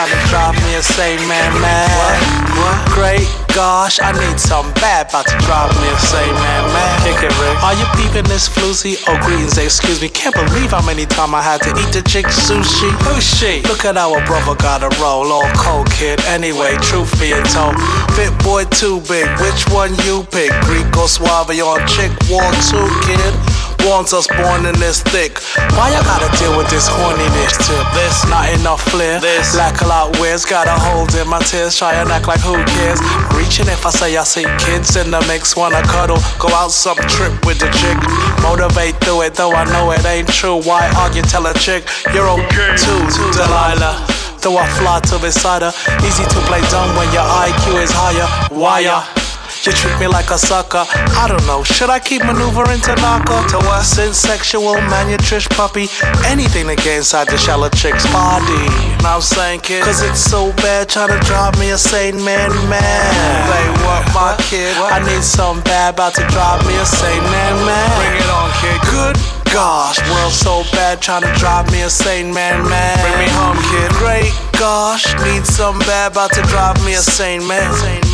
trying to drive me insane, man. What? Great gosh, I need something bad, about to drive me insane, man. Kick it, Rick. Are you peeping this floozy? Oh, greetings, excuse me. Can't believe how many times I had to eat the chick sushi. Who's she? Look at our brother got a roll, all cold kid. Anyway, truth being told, fit boy too big. Which one you pick? Greek or Suave on chick war 2, kid? Warns us born in this thick. Why I gotta deal with this horniness tip? This not enough flair. This lack a lot wears. Got a hold in my tears. Try and act like who cares? Reaching if I say I see kids in the mix. Wanna cuddle, go out some trip with the chick. Motivate through it, though I know it ain't true. Why argue? Tell a chick you're okay too, Delilah. Though I fly to beside her. Easy to play dumb when your IQ is higher. Why you treat me like a sucker? I don't know, should I keep maneuvering to knock her? To what? Since sexual, man, you trish puppy. Anything to get inside the shallow chick's body. Now I'm saying, kid, cause it's so bad trying to drive me insane, man. Say what, my kid? I need something bad, about to drive me insane, man. Bring it on, kid. Good gosh, world so bad trying to drive me insane, man. Bring me home, kid. Great gosh, need something bad, about to drive me insane, man.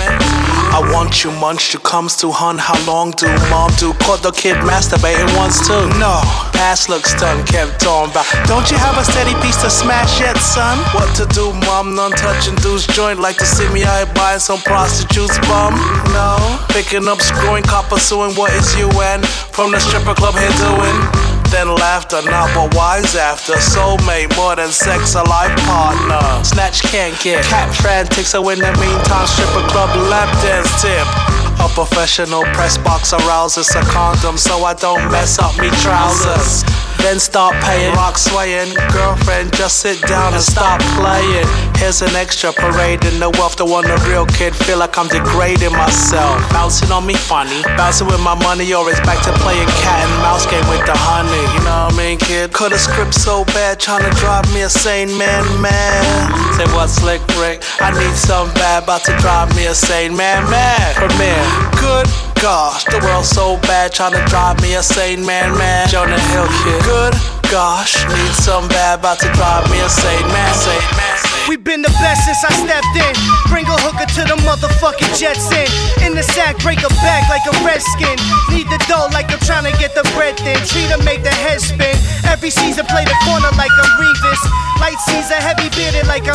I want you munch, you comes to hun. How long do mom do? Caught the kid masturbating once too. No, past looks done, kept on back. Don't you have a steady piece to smash yet, son? What to do, mom? None touching dude's joint. Like to see me out buying some prostitute's bum? No, picking up, screwing, cop pursuing. What is you and from the stripper club here doing? Then laughter, not but wise after. Soulmate, more than sex, a life partner. Snatch can't get cat frantic, so in the meantime, stripper club lap dance tip. A professional press box arouses a condom, so I don't mess up me trousers. Then start paying, rock swaying. Girlfriend, just sit down and stop playing. Here's an extra parade in the wealth. The one the real kid feel like I'm degrading myself. Bouncing on me funny, bouncing with my money, or it's back to playing cat and mouse game with the honey. You know what I mean, kid? Cut a script so bad, trying to drive me insane, man. Say what, Slick Rick? I need something bad, about to drive me insane, man. Premiere. Good gosh, the world so bad, trying to drive me insane, man. Jonah Hill, kid. Good gosh, need something bad, about to drive me insane, man. We been the best since I stepped in. Bring a hooker to the motherfucking Jets in the sack, break a back like a redskin. Need the dough like I'm trying to get the bread thin. Treat her, make the head spin. Every season play the corner like I'm Revis. Light season, heavy bearded like I'm